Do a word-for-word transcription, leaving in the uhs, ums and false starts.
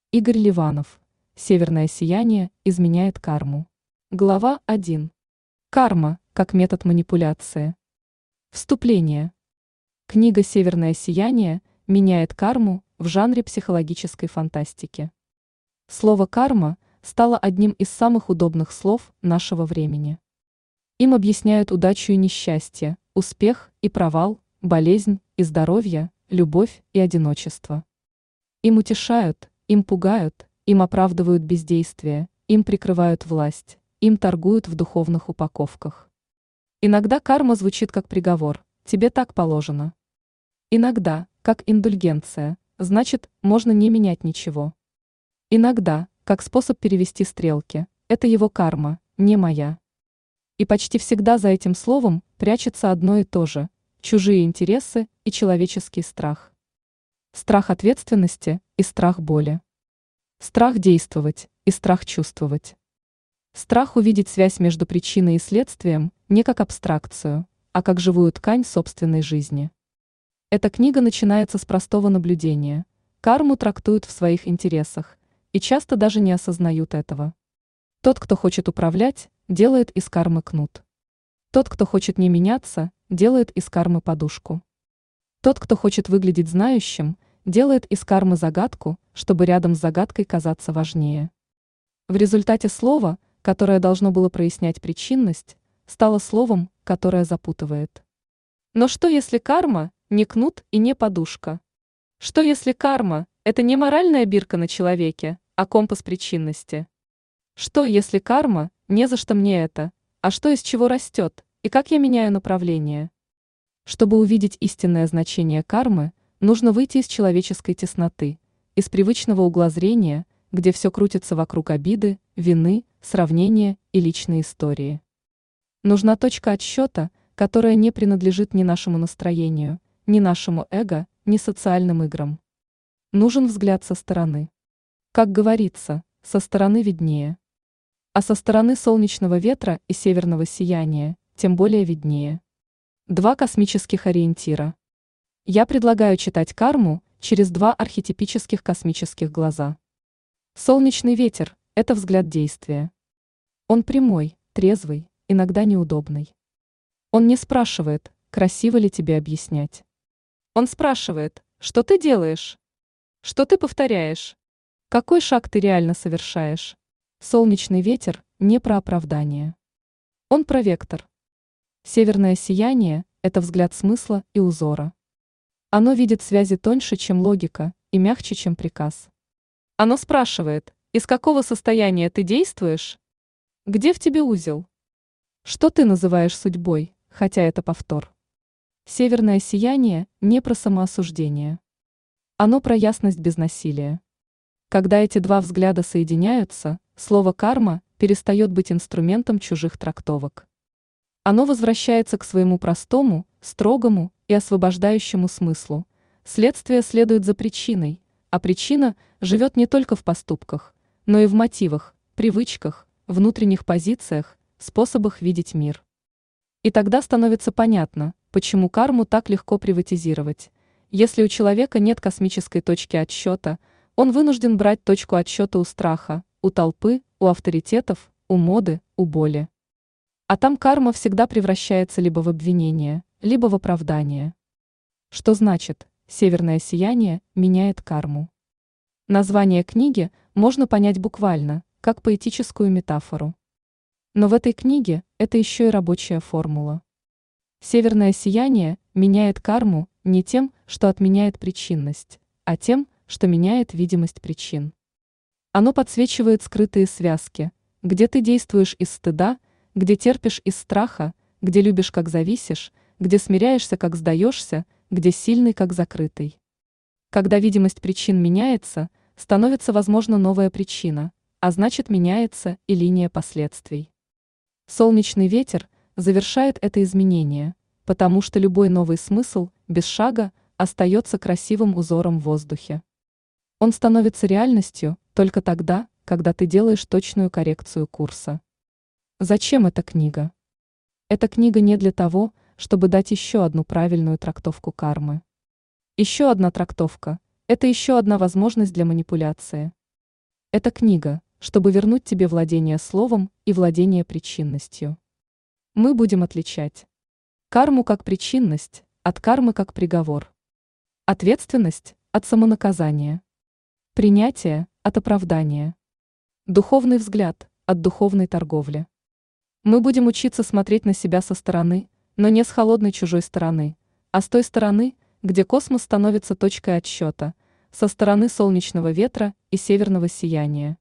Игорь Ливанов. Северное сияние изменяет карму. Глава один. Карма как метод манипуляции. Вступление. Книга «Северное сияние» меняет карму в жанре психологической фантастики. Слово «карма» стало одним из самых удобных слов нашего времени. Им объясняют удачу и несчастье, успех и провал, болезнь и здоровье, любовь и одиночество. Им утешают, им пугают, им оправдывают бездействие, им прикрывают власть, им торгуют в духовных упаковках. Иногда карма звучит как приговор «тебе так положено». Иногда, как индульгенция, значит, можно не менять ничего. Иногда, как способ перевести стрелки, это его карма, не моя. И почти всегда за этим словом прячется одно и то же – чужие интересы и человеческий страх. Страх ответственности и страх боли. Страх действовать и страх чувствовать. Страх увидеть связь между причиной и следствием не как абстракцию, а как живую ткань собственной жизни. Эта книга начинается с простого наблюдения. Карму трактуют в своих интересах и часто даже не осознают этого. Тот, кто хочет управлять, делает из кармы кнут. Тот, кто хочет не меняться, делает из кармы подушку. Тот, кто хочет выглядеть знающим, делает из кармы загадку, чтобы рядом с загадкой казаться важнее. В результате слово, которое должно было прояснять причинность, стало словом, которое запутывает. Но что если карма не кнут и не подушка? Что если карма – это не моральная бирка на человеке, а компас причинности? Что если карма не за что мне это, а что из чего растет, и как я меняю направление? Чтобы увидеть истинное значение кармы, нужно выйти из человеческой тесноты, из привычного угла зрения, где все крутится вокруг обиды, вины, сравнения и личной истории. Нужна точка отсчета, которая не принадлежит ни нашему настроению, ни нашему эго, ни социальным играм. Нужен взгляд со стороны. Как говорится, со стороны виднее. А со стороны солнечного ветра и северного сияния, тем более виднее. Два космических ориентира. Я предлагаю читать карму через два архетипических космических глаза. Солнечный ветер – это взгляд действия. Он прямой, трезвый, иногда неудобный. Он не спрашивает, красиво ли тебе объяснять. Он спрашивает, что ты делаешь, что ты повторяешь, какой шаг ты реально совершаешь. Солнечный ветер не про оправдание. Он про вектор. Северное сияние – это взгляд смысла и узора. Оно видит связи тоньше, чем логика, и мягче, чем приказ. Оно спрашивает, из какого состояния ты действуешь? Где в тебе узел? Что ты называешь судьбой, хотя это повтор? Северное сияние не про самоосуждение. Оно про ясность без насилия. Когда эти два взгляда соединяются, слово «карма» перестает быть инструментом чужих трактовок. Оно возвращается к своему простому, строгому и освобождающему смыслу. Следствие следует за причиной, а причина живет не только в поступках, но и в мотивах, привычках, внутренних позициях, способах видеть мир. И тогда становится понятно, почему карму так легко приватизировать. Если у человека нет космической точки отсчета, он вынужден брать точку отсчета у страха, у толпы, у авторитетов, у моды, у боли. А там карма всегда превращается либо в обвинение, либо в оправдание. Что значит «северное сияние меняет карму»? Название книги можно понять буквально, как поэтическую метафору. Но в этой книге это еще и рабочая формула. Северное сияние меняет карму не тем, что отменяет причинность, а тем, что меняет видимость причин. Оно подсвечивает скрытые связки, где ты действуешь из стыда, где терпишь из страха, где любишь как зависишь, где смиряешься как сдаешься, где сильный как закрытый. Когда видимость причин меняется, становится возможна новая причина, а значит меняется и линия последствий. Солнечный ветер завершает это изменение, потому что любой новый смысл, без шага, остается красивым узором в воздухе. Он становится реальностью только тогда, когда ты делаешь точную коррекцию курса. Зачем эта книга? Эта книга не для того, чтобы дать еще одну правильную трактовку кармы. Еще одна трактовка – это еще одна возможность для манипуляции. Это книга, чтобы вернуть тебе владение словом и владение причинностью. Мы будем отличать карму как причинность от кармы как приговор, ответственность от самонаказания, принятие от оправдания, духовный взгляд от духовной торговли. Мы будем учиться смотреть на себя со стороны, но не с холодной чужой стороны, а с той стороны, где космос становится точкой отсчета, со стороны солнечного ветра и северного сияния.